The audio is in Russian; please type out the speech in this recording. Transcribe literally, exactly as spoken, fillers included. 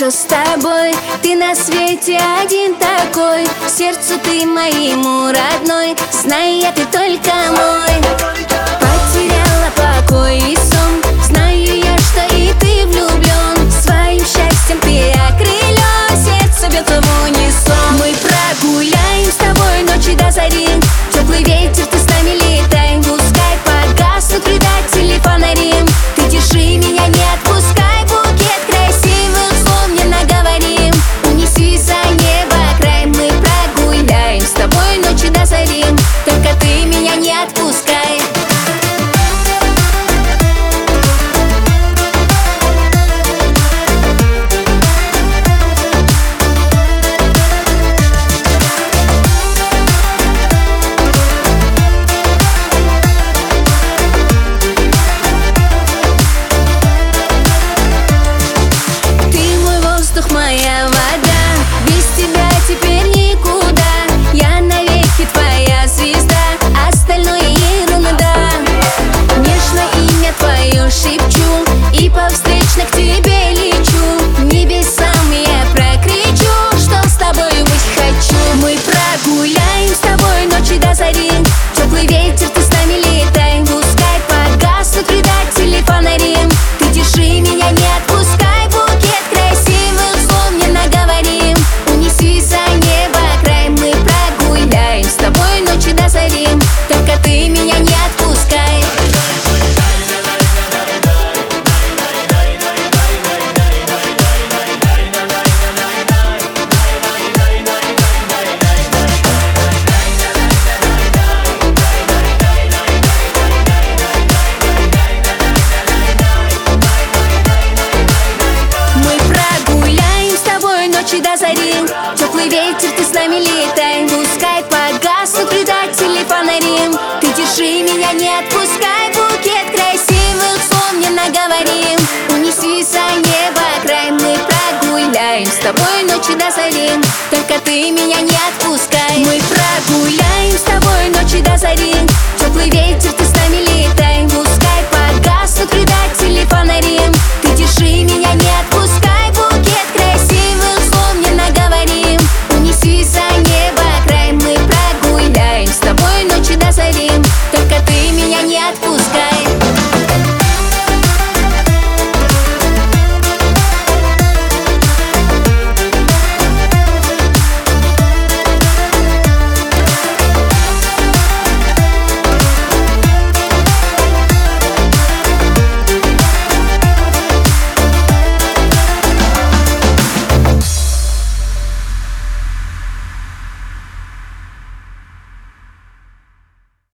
хорошо с тобой. Ты на свете один такой, сердцу ты моему родной. Знай, я ты только мой. Потеряла покой и сон, знаю я, что и ты влюблен. Своим счастьем ты окрылен, сердце бьется в унисон. Мы прогуляем с тобой ночи до зари, теплый ветер, ты с нами летай. Пускай погаснут предатели фонари, ты держи меня, не отпускай. Букет красивых слов мне наговорим, унеси за небо край. Мы прогуляем с тобой ночи до зари, только ты меня не отпускай. Моя вода, без тебя теперь никуда. Я навеки твоя звезда, остальное ерунда. Нежно имя твое шепчу и по встречно к тебе лечу. Небесам я прокричу, что с тобой быть хочу. Мы прогуляем с тобой ночи до зари, теплый ветер, ты с нами летай. Пускай погаснут предатели фонари, ты держи меня, не отпускай. Букет красивых слов мне наговорим, унеси за небо край. Мы прогуляем с тобой ночи до зари, только ты меня не отпускай. До зари, теплый ветер, ты с нами летай. Пускай погаснут предатели фонари, ты держи меня, не отпускай. Букет красивых слов мне наговорим, унеси за небо край. Мы прогуляем с тобой ночи до зари, только ты меня не отпускай. Мы прогуляем с тобой ночи до зари, теплый ветер, ты с нами летай. Пускай погаснут предатели фонари, ты держи меня, не отпускай. Букет красивых слов мне наговорим, унеси за небо край. Мы прогуляем с тобой ночи до зари,